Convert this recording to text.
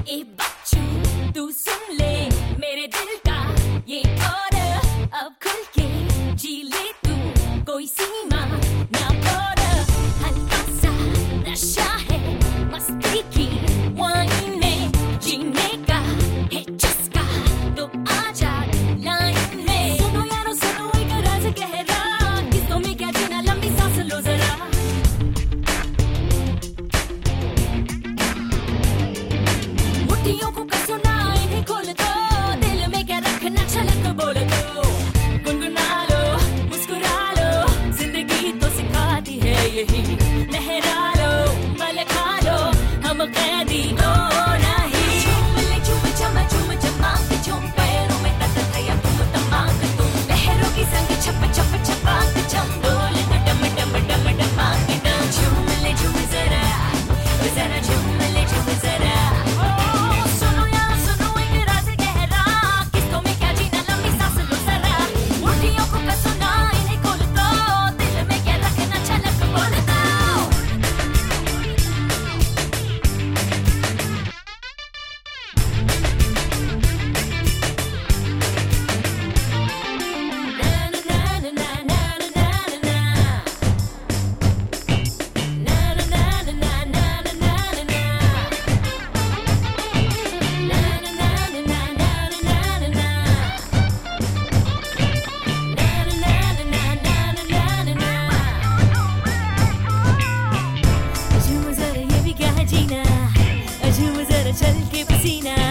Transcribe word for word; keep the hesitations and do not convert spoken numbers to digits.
ए बच्चू तू सुन ले मेरे दिल का ये ऑर्डर, अब खुल के जी ले तू, कोई सीमा ना बॉर्डर। हल्का सा नशा है मस्ती की वाइन में, जीने का है चस्का तो आजा लाइन में। सुनो यारो सुनो एक राज गहरा, किस्तों में क्या जीना, लंबी सांस लो जरा। मुट्ठियों को कसो ना, इन्हें खोल दो, दिल में क्या रखना छलक बोल दो। गुनगुना लो मुस्कुरा लो, जिंदगी तो सिखाती है यही। लहरा लो पल खा लो, हम कैदी हो नहीं। झूम ले झूम चमा झूम चमाक, झूम पैरों में तक थया तुम तमाक तुम। लहरों की संग छप छप छपाक छम, डोले तो डम डम डम डमाक डम। झूम ले झूम जरा जरा, झूम ले झूम जरा। सुनो यार सुनो एक राज गहरा, किस्तों में क्या जीना, लंबी सांस लो जरा। मुट्ठियों को कसो ना, इन्हें खोल दो, दिल में क्या रखना छलक बोल दो। झूम जरा ये भी क्या है जीना, झूम जरा चल के पसीना।